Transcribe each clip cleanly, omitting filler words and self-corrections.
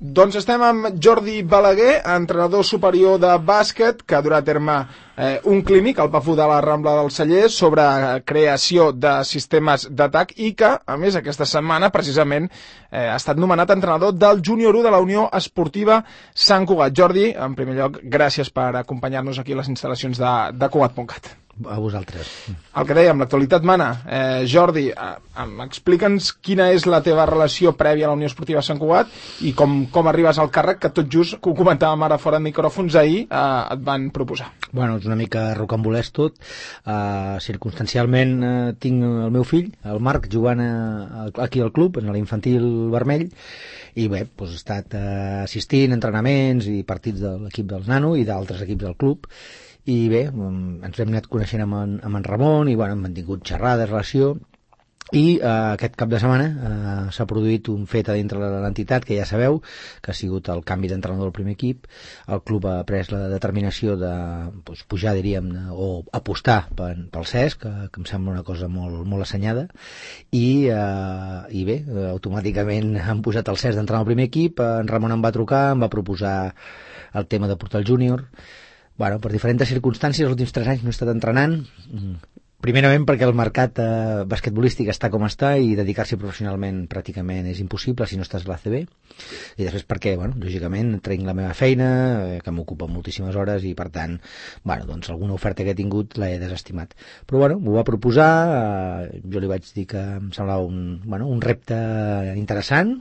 Doncs estem amb Jordi Balaguer, entrenador superior de bàsquet, que ha durat a terme un clínic al Pafú de la Rambla del Cellers sobre creació de sistemes d'atac i que, a més, aquesta setmana, precisament, ha estat nomenat entrenador del Júnior 1 de la Unió Esportiva Sant Cugat. Jordi, en primer lloc, gràcies per acompanyar-nos aquí a les instal·lacions de Cugat.cat. A vosaltres. El que dèiem, l'actualitat mana. Jordi, explica'ns quina és la teva relació prèvia a la Unió Esportiva Sant Cugat i com arribes al càrrec que tot just, que ho comentàvem ara fora de micròfons ahir, et van proposar. Bueno, és una mica rocambolès tot. Circumstancialment tinc el meu fill, el Marc, jugant aquí al club, en l'infantil vermell, i bé, doncs he estat assistint a entrenaments i partits de l'equip dels Nano i d'altres equips del club. I bé, ens hem anat coneixent amb en Ramon i bueno, hem mantingut xerrades, relació, i aquest cap de setmana s'ha produït un fet a dintre de l'entitat que ja sabeu, que ha sigut el canvi d'entrenador del primer equip. El club ha pres la determinació de pujar, diríem, o apostar pel Cesc, que em sembla una cosa molt, molt assenyada, i bé, automàticament han posat el Cesc d'entrenar al primer equip. En Ramon em va trucar, em va proposar el tema de portar el júnior. Bueno, per diferents circumstàncies, els últims 3 anys no he estat entrenant, primerament perquè el mercat basquetbolístic està com està i dedicar-s'hi professionalment pràcticament és impossible si no estàs a l'ACB, i després perquè, bueno, lògicament trenc la meva feina, que m'ocupa moltíssimes hores i per tant, bueno, doncs alguna oferta que he tingut l'he desestimat. Però bueno, m'ho va proposar, jo li vaig dir que em semblava un repte interessant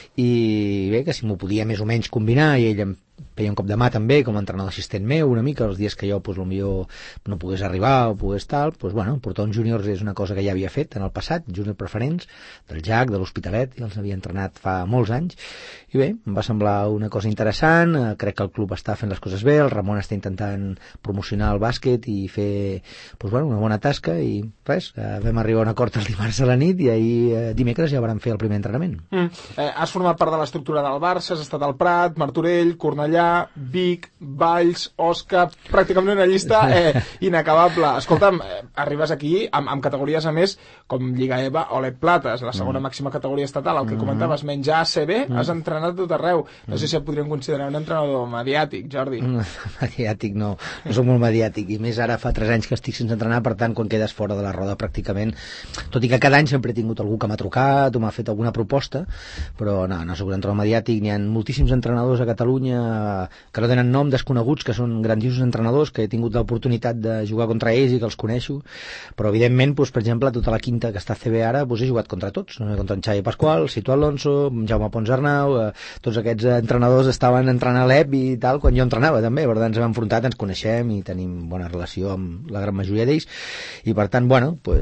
i bé, que si m'ho podia més o menys combinar i ell em feia un cop de mà també com a entrenador assistent meu una mica els dies que jo potser no pogués arribar o pogués tal, doncs bueno, portar uns júniors és una cosa que ja havia fet en el passat, júnior preferents del JAC, de l'Hospitalet, i els havia entrenat fa molts anys, i bé, em va semblar una cosa interessant. Crec que el club està fent les coses bé, el Ramon està intentant promocionar el bàsquet i fer una bona tasca, i res, vam arribar a un acord el dimarts a la nit i ahir dimecres ja vam fer el primer entrenament. Has format part de l'estructura del Barça, has estat al Prat, Martorell, Cornellà, Vic, Valls, Osca, pràcticament una llista inacabable. Escolta'm, arribes aquí amb categories a més com Lliga EVA o l'EP Plata, és la segona màxima categoria estatal, el que comentaves, menys ACB, has entrenat tot arreu. No sé si et podríem considerar un entrenador mediàtic, Jordi. Mediàtic no soc molt mediàtic, i més ara fa 3 anys que estic sense entrenar, per tant quan quedes fora de la roda pràcticament, tot i que cada any sempre he tingut algú que m'ha trucat o m'ha fet alguna proposta, però no soc un entrenador mediàtic. N'hi ha moltíssims entrenadors a Catalunya que no tenen nom, desconeguts, que són grandiosos entrenadors, que he tingut l'oportunitat de jugar contra ells i que els coneixo, però evidentment, per exemple, tota la quinta que està a CB ara, he jugat contra tots, contra en Xavi Pasqual, Cito Alonso, Jaume Ponsarnau, tots aquests entrenadors estaven entrenant a l'EP i tal, quan jo entrenava també, per tant ens hem enfrontat, ens coneixem i tenim bona relació amb la gran majoria d'ells, i per tant,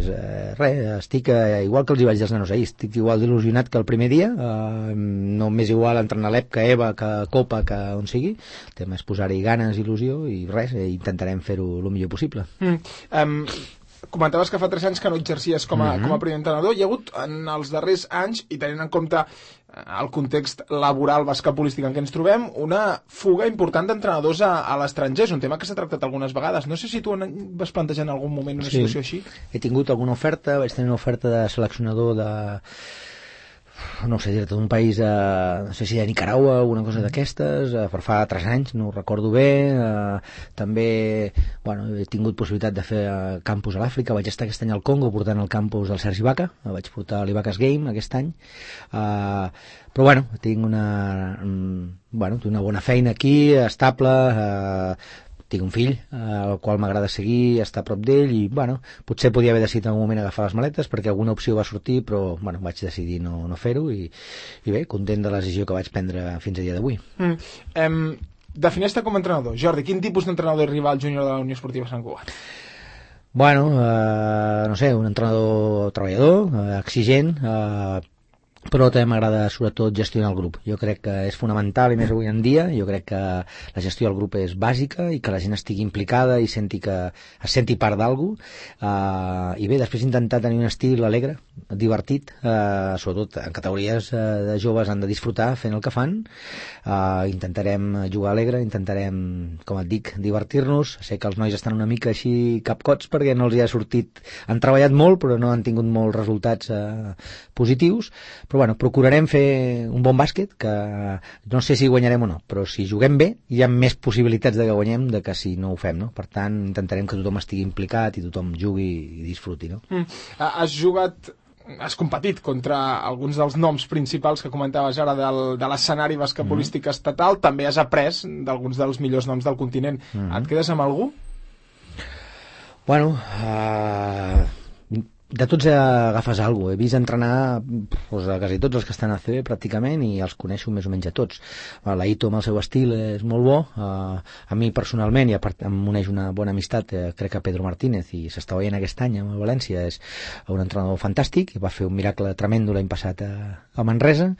estic igual que els hi vaig dir als nanos ahir, estic igual d'il·lusionat que el primer dia, no m'és igual entrenar a l'EP que EVA, que Copa, que on sigui. El tema és posar-hi ganes, il·lusió, i res, intentarem fer-ho el millor possible. Comentaves que fa 3 anys que no exercies com a primer entrenador. Hi ha hagut en els darrers anys, i tenint en compte el context laboral basquetbolístic en què ens trobem, una fuga important d'entrenadors a l'estranger. És un tema que s'ha tractat algunes vegades. No sé si tu vas plantejar en algun moment una situació així. He tingut alguna oferta, vaig tenir una oferta de seleccionador no sé dir-te, d'un país, no sé si de Nicaragua o una cosa d'aquestes, per fa 3 anys, no ho recordo bé. També, he tingut possibilitat de fer campus a l'Àfrica. Vaig estar aquest any al Congo portant el campus del Sergi Ibaka, vaig portar l'Ibaka's Game aquest any, però tinc una bona feina aquí, estable, tinc un fill al qual m'agrada seguir, estar a prop d'ell, i potser podia haver decidit en un moment agafar les maletes perquè alguna opció va sortir, però vaig decidir no fer-ho, i bé, content de la decisió que vaig prendre fins a dia d'avui. Defineix-te com a entrenador, Jordi. Quin tipus d'entrenador és rival júnior de la Unió Esportiva Sant Cugat? No sé, un entrenador treballador, exigent, però també m'agrada sobretot gestionar el grup. Jo crec que és fonamental, i més avui en dia. Jo crec que la gestió del grup és bàsica i que la gent estigui implicada i es senti part d'algú, i bé, després intentar tenir un estil alegre, divertit, sobretot en categories de joves han de disfrutar fent el que fan. Intentarem jugar alegre, intentarem, com et dic, divertir-nos. Sé que els nois estan una mica així capcots perquè no els hi ha sortit, han treballat molt però no han tingut molts resultats positius, Però bueno, procurarem fer un bon bàsquet, que no sé si guanyarem o no, però si juguem bé hi ha més possibilitats de que guanyem de que si no ho fem, no? Per tant, intentarem que tothom estigui implicat i tothom jugui i disfruti, no? Has competit contra alguns dels noms principals que comentaves ara de l'escenari basquetbolístic estatal, també has après d'alguns dels millors noms del continent. Et quedes amb algú? Bueno, de tots agafes alguna cosa. He vist entrenar a quasi tots els que estan a CB pràcticament i els coneixo més o menys a tots. L'Aito amb el seu estil és molt bo. A mi personalment, i a part em uneix una bona amistat, crec que Pedro Martínez, i s'està veient aquest any a València, és un entrenador fantàstic i va fer un miracle tremendo l'any passat a Manresa.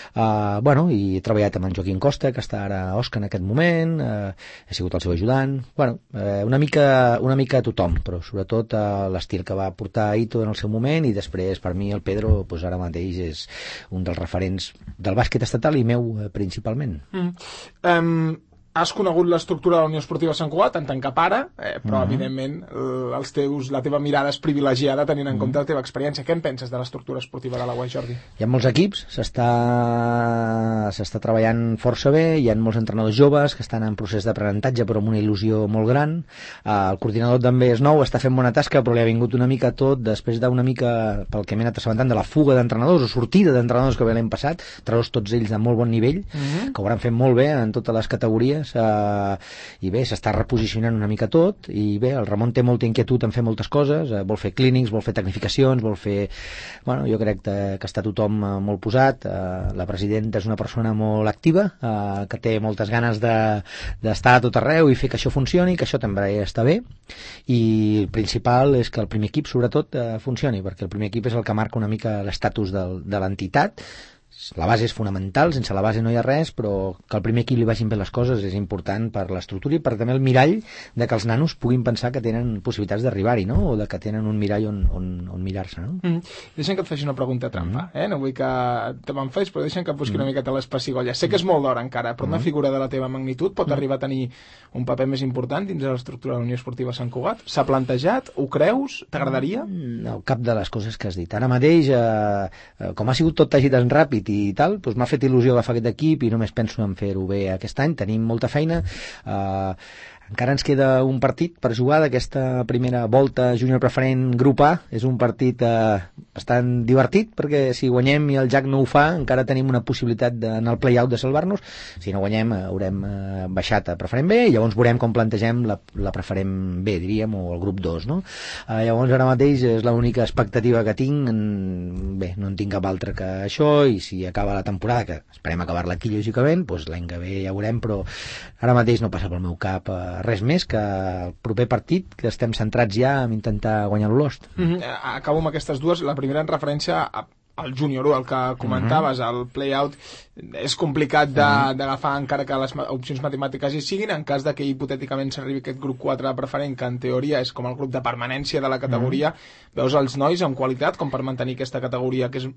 I he treballat amb en Joaquim Costa, que està ara a Osca en aquest moment, he sigut el seu ajudant. Una mica tothom, però sobretot l'estil que va portar Aito en el seu moment, i després per mi el Pedro ara mateix és un dels referents del bàsquet estatal i meu principalment. Has conegut l'estructura de la Unió Esportiva Sant Cugat en tant que pare, però evidentment la teva mirada és privilegiada tenint en compte la teva experiència. Què en penses de l'estructura esportiva de la UES, Jordi? Hi ha molts equips, s'està treballant força bé, hi ha molts entrenadors joves que estan en procés d'aprenentatge però amb una il·lusió molt gran. El coordinador també és nou, està fent bona tasca, però li ha vingut una mica tot després d'una mica, pel que m'he anat assabentant, de la fuga d'entrenadors o sortida d'entrenadors que ve l'any passat, entrenadors tots ells de molt bon nivell, que ho hauran fet molt bé en totes les categories. I bé, s'està reposicionant una mica tot, i bé, el Ramon té molta inquietud en fer moltes coses, vol fer clínics, vol fer tecnificacions, vol fer... jo crec que està tothom molt posat. La presidenta és una persona molt activa, que té moltes ganes d'estar a tot arreu i fer que això funcioni, que això també està bé, i el principal és que el primer equip sobretot funcioni, perquè el primer equip és el que marca una mica l'estatus de l'entitat. La base és fonamental, sense la base no hi ha res, però que al primer equip li vagin bé les coses és important per l'estructura i per també el mirall de que els nanos puguin pensar que tenen possibilitats d'arribar-hi, no? O de que tenen un mirall on mirar-se, no? Deixa'm que et faci una pregunta trampa, no vull que te me'n facis, però deixa'm que et busqui una miqueta les pessigolles. Sé que és molt d'hora encara, però una figura de la teva magnitud pot arribar a tenir un paper més important dins de l'estructura de la Unió Esportiva Sant Cugat? S'ha plantejat? Ho creus? T'agradaria? No, cap de les coses que has dit. Ara mateix, com ha sigut tot teixit tan ràpid i tal, doncs m'ha fet il·lusió agafar aquest equip i només penso en fer-ho bé aquest any. Tenim molta feina, encara ens queda un partit per jugar d'aquesta primera volta júnior preferent grup A. És un partit bastant divertit, perquè si guanyem i el Jack no ho fa, encara tenim una possibilitat en el play-out de salvar-nos. Si no guanyem haurem baixat a preferent B, i llavors veurem com plantegem la preferent B, diríem, o el grup 2, no? Llavors ara mateix és l'única expectativa que tinc. Bé, no en tinc cap altra que això, i si acaba la temporada, que esperem acabar-la aquí lògicament, doncs l'any que ve ja veurem, però ara mateix no passa pel meu cap res més que el proper partit, que estem centrats ja en intentar guanyar l'Olost. Acabo amb aquestes dues. La primera en referència al júnior 1, el que comentaves, el play-out és complicat d'agafar encara que les opcions matemàtiques hi siguin. En cas de que hipotèticament s'arribi aquest grup 4 preferent, que en teoria és com el grup de permanència de la categoria, veus els nois amb qualitat com per mantenir aquesta categoria, que és,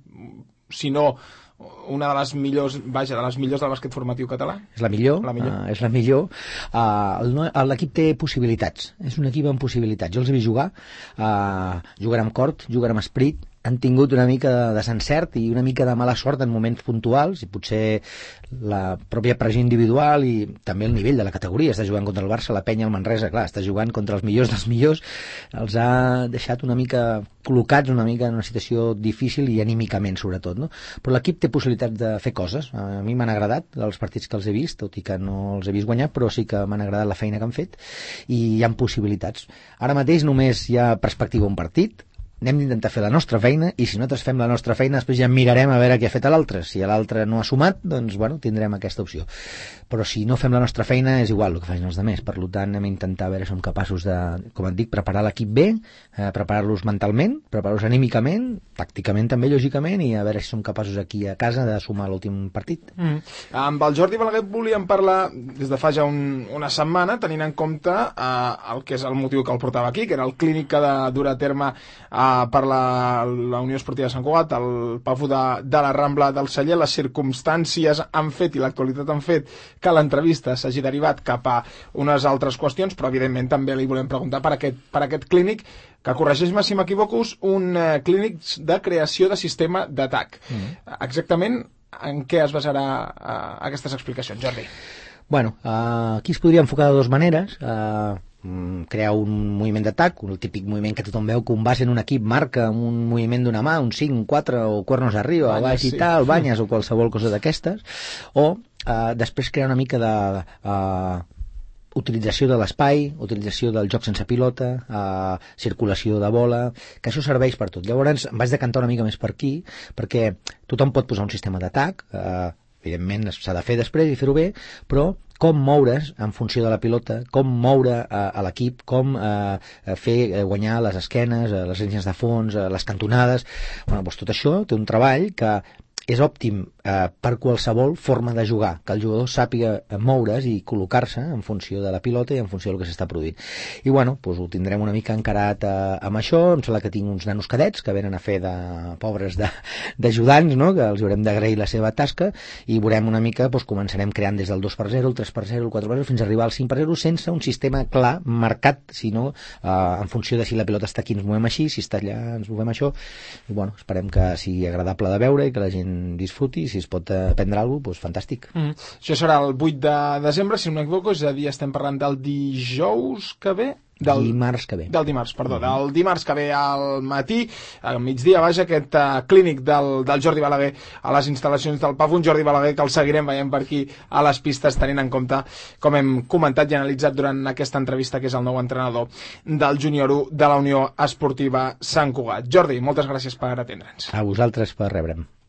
si no una de les millors, de les millors del bàsquet formatiu català? És la millor. És la millor. L'equip té possibilitats, és un equip amb possibilitats. Jo els he vist jugar, jugarà amb cor, jugarà amb esperit, han tingut una mica de desencert i una mica de mala sort en moments puntuals, i potser la pròpia pressió individual i també el nivell de la categoria. Està jugant contra el Barça, la Penya, el Manresa, clar, està jugant contra els millors dels millors, els ha deixat una mica col·locats una mica en una situació difícil, i anímicament sobretot, no? Però l'equip té possibilitats de fer coses. A mi m'han agradat els partits que els he vist, tot i que no els he vist guanyar, però sí que m'han agradat la feina que han fet, i hi ha possibilitats. Ara mateix només hi ha perspectiva un partit, anem d'intentar fer la nostra feina, i si nosaltres fem la nostra feina després ja mirarem a veure què ha fet l'altre. Si l'altre no ha sumat, doncs tindrem aquesta opció, però si no fem la nostra feina és igual el que facin els altres. Per tant, hem d'intentar veure si som capaços de, com et dic, preparar l'equip bé, preparar-los mentalment, preparar-los anímicament, tàcticament també, lògicament, i a veure si som capaços aquí a casa de sumar l'últim partit. Amb el Jordi Balaguer volíem parlar des de fa ja una setmana, tenint en compte el que és el motiu que el portava aquí, que era el clínic que ha de dur a terme per la Unió Esportiva de Sant Cugat, el Pafu de la Rambla del Celler. Les circumstàncies han fet i l'actualitat han fet que l'entrevista s'hagi derivat cap a unes altres qüestions, però evidentment també li volem preguntar per aquest clínic, que corregeix-me si m'equivoco, un clínic de creació de sistema d'atac. Exactament en què es basarà aquestes explicacions, Jordi? Bueno, aquí es podria enfocar de dues maneres. Crear un moviment d'atac, el típic moviment que tothom veu que un base en un equip marca un moviment d'una mà, un 5, un 4 o cuernos arriba, o baix i tal, banyes o qualsevol cosa d'aquestes, o després crear una mica de utilització de l'espai, utilització del joc sense pilota, circulació de bola, que això serveix per tot. Llavors em vaig decantar una mica més per aquí, perquè tothom pot posar un sistema d'atac, evidentment s'ha de fer després i fer-ho bé, però com moure's en funció de la pilota, com moure a l'equip, com fer guanyar les esquenes, les línies de fons, les cantonades. Bueno, doncs tot això té un treball que és òptim per qualsevol forma de jugar, que el jugador sàpiga moure's i col·locar-se en funció de la pilota i en funció del que s'està produint. I bueno, doncs ho tindrem una mica encarat amb això. Em sembla que tinc uns nanos cadets que venen a fer de pobres d'ajudants, no? Que els haurem d'agrair la seva tasca, i veurem una mica, doncs començarem creant des del 2x0, el 3x0, el 4x0, fins a arribar al 5x0, sense un sistema clar, marcat, sinó en funció de si la pilota està aquí ens movem així, si està allà ens movem això. I bueno, esperem que sigui agradable de veure i que la gent disfruti. Si es pot aprendre alguna cosa, doncs fantàstic. Això serà el 8 de desembre, si no m'equivoco, és a dir, estem parlant del dijous que ve? Dimarts que ve. Del dimarts, perdó. Del dimarts que ve al matí, al migdia, vaja, aquest clínic del Jordi Balaguer a les instal·lacions del PAF, un Jordi Balaguer que el seguirem veient per aquí a les pistes, tenint en compte, com hem comentat i analitzat durant aquesta entrevista, que és el nou entrenador del júnior 1 de la Unió Esportiva Sant Cugat. Jordi, moltes gràcies per atendre'ns. A vosaltres per rebre'm.